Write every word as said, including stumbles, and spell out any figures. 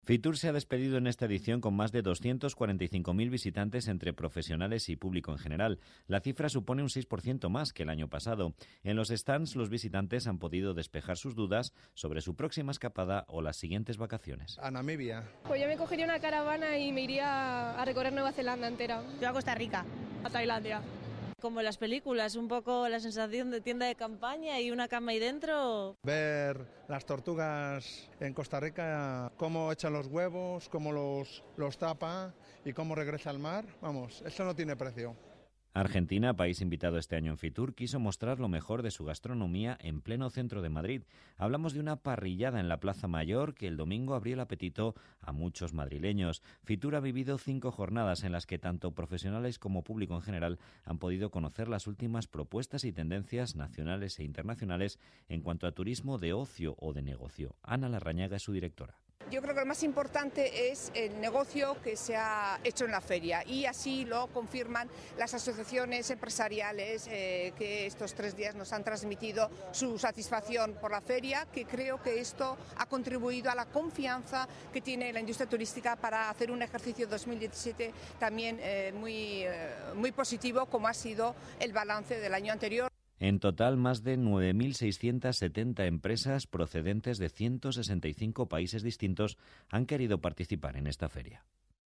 Fitur se ha despedido en esta edición con más de doscientos cuarenta y cinco mil visitantes entre profesionales y público en general. La cifra supone un seis por ciento más que el año pasado. En los stands, los visitantes han podido despejar sus dudas sobre su próxima escapada o las siguientes vacaciones. A Namibia. Pues yo me cogería una caravana y me iría a recorrer Nueva Zelanda entera. Yo a Costa Rica. A Tailandia. Como en las películas, un poco la sensación de tienda de campaña y una cama ahí dentro. Ver las tortugas en Costa Rica, cómo echan los huevos, cómo los, los tapa y cómo regresa al mar, vamos, eso no tiene precio. Argentina, país invitado este año en Fitur, quiso mostrar lo mejor de su gastronomía en pleno centro de Madrid. Hablamos de una parrillada en la Plaza Mayor que el domingo abrió el apetito a muchos madrileños. Fitur ha vivido cinco jornadas en las que tanto profesionales como público en general han podido conocer las últimas propuestas y tendencias nacionales e internacionales en cuanto a turismo de ocio o de negocio. Ana Larrañaga es su directora. Yo creo que lo más importante es el negocio que se ha hecho en la feria y así lo confirman las asociaciones empresariales eh, que estos tres días nos han transmitido su satisfacción por la feria, que creo que esto ha contribuido a la confianza que tiene la industria turística para hacer un ejercicio dos mil diecisiete también eh, muy, eh, muy positivo, como ha sido el balance del año anterior. En total, más de nueve mil seiscientas setenta empresas procedentes de ciento sesenta y cinco países distintos han querido participar en esta feria.